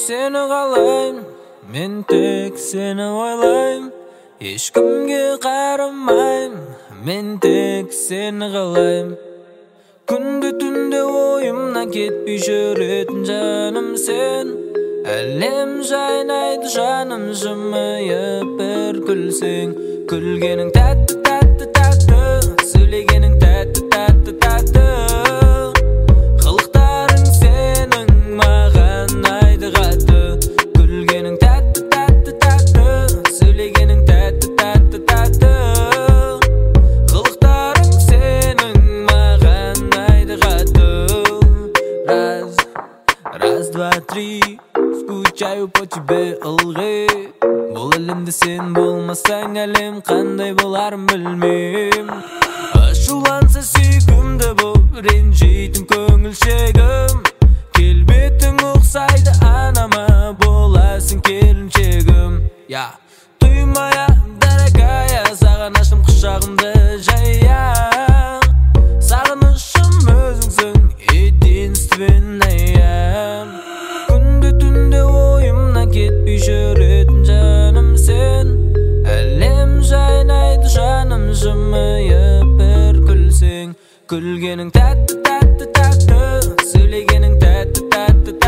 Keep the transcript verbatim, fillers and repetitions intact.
seni қалаймын, мен тек сені ойлаймын. Ешкімге қарамаймын, мен тек сені қалаймын. Күнде түнде ойымнан кетпей жүретін жаным сен. Әлем жайнайды жаным жымиып бір күлсең. Күлгенің тәтті тәтті тәтті, сөйлегенің тәтті тәтті тәтті. Қылықтарың сенің маған айды қатты. Күлгенің тәтті тәтті тәтті, сөйлегенің тәтті тәтті тәтті. Қылықтарың сенің маған айды қатты. Раз, раз, два, три, скучаю по тебе, ылғи. Бұл әлемде сен болмасаң, әлем қандай боларын білмейм. Ашуланса сүйкімді боп ренжитін көңілшегім. Келбетің ұқсайды анама, боласың келіншегім. Я, туймая, дорогая, саған аштым құшағымды жая. Сағынышым өзіңсің, единственная. Күнде түнде ойымнан кетпей жүретін жаным сен. Әлем жайнайды жаным жымиып бір күлсең. Күлгенің тәтті тәтті тәтті, сөйлегенің тәтті тәтті